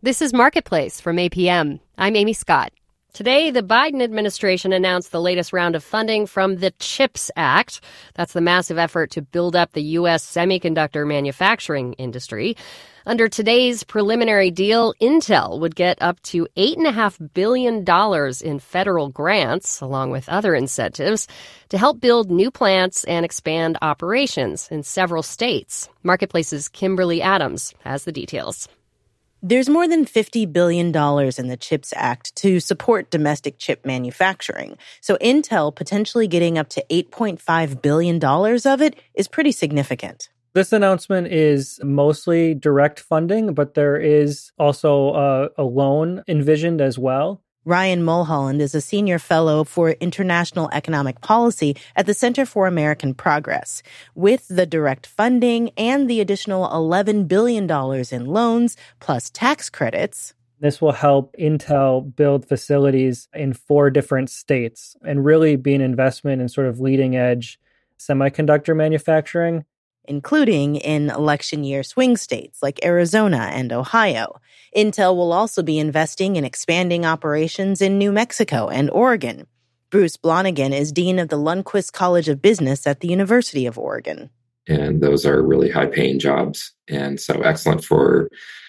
This is Marketplace from APM. I'm Amy Scott. Today, the Biden administration announced the latest round of funding from the CHIPS Act. That's the massive effort to build up the U.S. semiconductor manufacturing industry. Under today's preliminary deal, Intel would get up to $8.5 billion in federal grants, along with other incentives, to help build new plants and expand operations in several states. Marketplace's Kimberly Adams has the details. There's more than $50 billion in the CHIPS Act to support domestic chip manufacturing. So Intel potentially getting up to $8.5 billion of it is pretty significant. This announcement is mostly direct funding, but there is also a loan envisioned as well. Ryan Mulholland is a senior fellow for international economic policy at the Center for American Progress. With the direct funding and the additional $11 billion in loans, plus tax credits, this will help Intel build facilities in 4 different states and really be an investment in sort of leading edge semiconductor manufacturing, including in election year swing states like Arizona and Ohio. Intel will also be investing in expanding operations in New Mexico and Oregon. Bruce Blonigan is dean of the Lundquist College of Business at the University of Oregon. And those are really high-paying jobs, and so excellent for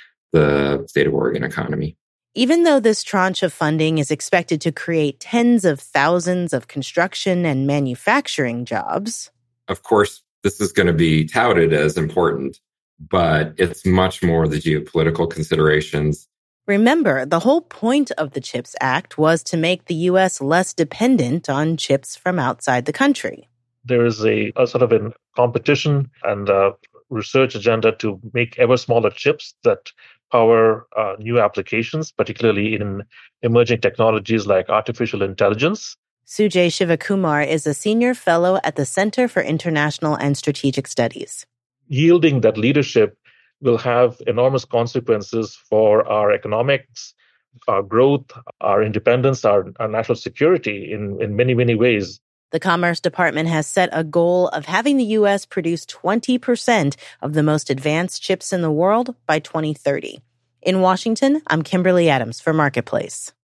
the state of Oregon economy. Even though this tranche of funding is expected to create tens of thousands of construction and manufacturing jobs, of course, this is going to be touted as important, but it's much more the geopolitical considerations. Remember, the whole point of the CHIPS Act was to make the U.S. less dependent on chips from outside the country. There is a sort of a competition and a research agenda to make ever smaller chips that power new applications, particularly in emerging technologies like artificial intelligence. Sujay Shivakumar is a senior fellow at the Center for International and Strategic Studies. Yielding that leadership will have enormous consequences for our economics, our growth, our independence, our national security in many, many ways. The Commerce Department has set a goal of having the U.S. produce 20% of the most advanced chips in the world by 2030. In Washington, I'm Kimberly Adams for Marketplace.